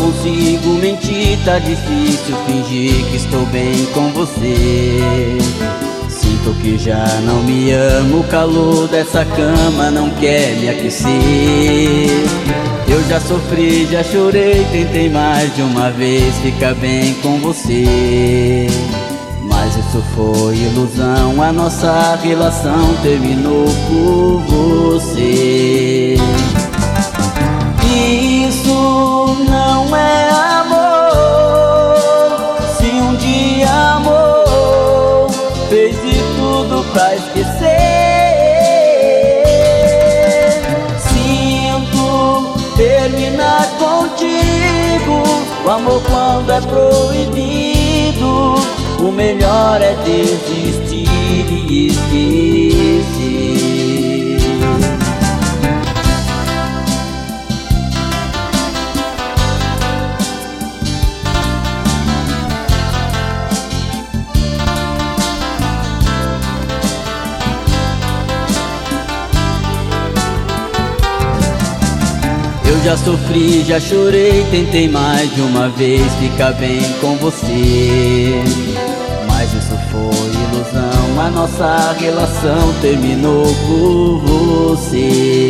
consigo mentir, tá difícil fingir que estou bem com você. Sinto que já não me amo, o calor dessa cama não quer me aquecer. Eu já sofri, já chorei, tentei mais de uma vez ficar bem com você. Mas isso foi ilusão, a nossa relação terminou por você. Isso não é amor. Se um dia amou, fez de tudo pra esquecer. Sinto terminar contigo. O amor quando é proibido, o melhor é desistir e esquecer. Eu já sofri, já chorei, tentei mais de uma vez ficar bem com você. Mas isso foi ilusão, a nossa relação terminou por você.